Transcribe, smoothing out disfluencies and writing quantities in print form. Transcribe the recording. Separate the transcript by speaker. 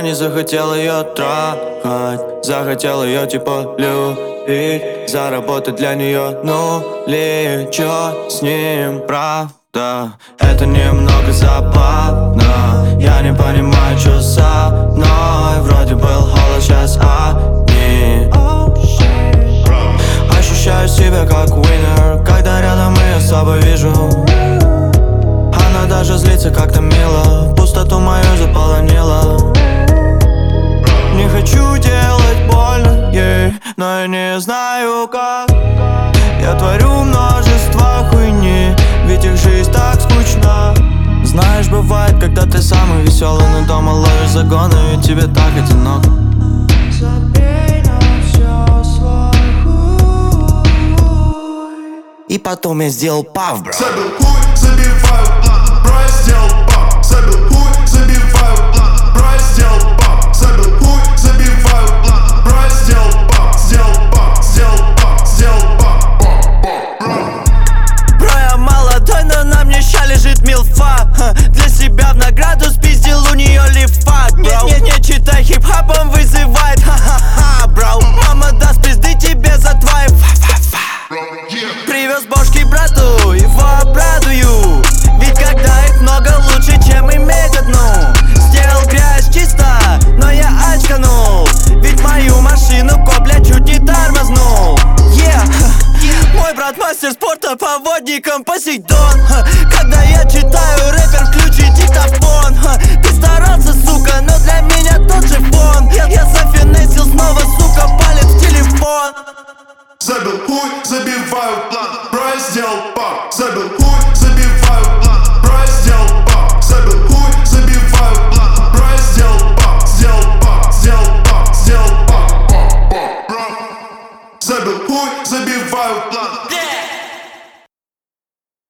Speaker 1: не захотел ее трахать, захотел ее типа любить, заработать для нее нули. Чё с ним, правда? Это немного забавно. Я не понимаю, что со мной. Вроде был холод, сейчас одни. Ощущаю себя как winner, когда рядом ее с собой вижу. Она даже злится как-то мило, пустоту мою заполонила. Не хочу делать больно ей, но я не знаю как. Я творю множество хуйни, ведь их жизнь так скучна. Знаешь, бывает, когда ты самый веселый, но дома ловишь загоны, ведь тебе так одиноко.
Speaker 2: Забей на всё свой хуй.
Speaker 1: И потом я сделал пав, бро.
Speaker 3: Забил хуй, забиваю план, бро, я сделал пап. Забил хуй, забиваю план, бро, я сделал пап. Забил хуй, забиваю план, бро, я сделал пап. Сделал пап, сделал пап, сделал пап.
Speaker 1: Бро, я молодой, но на мне ща лежит милфа. Для себя в награду спиздил у нее лифат. Не читай, хип-хопом вызывает. Ха-ха-ха, бро. Мама даст пизды тебе за твои фа-фа-фа. Привез бошки брату, его обрадую. Ведь когда их много, лучше, чем иметь одну. Сделал грязь чисто, но я очканул. Ведь мою машину копля чуть не тормознул. Мой брат мастер спорта по водникам Посейдон. Когда я читаю, рэпер, включи диктофон. Ты старался, сука, но для меня тот же фон. Я зафинесил снова, сука, палец в телефон.
Speaker 3: Забил хуй, забиваю план, бро, я сделал пап. Забил хуй.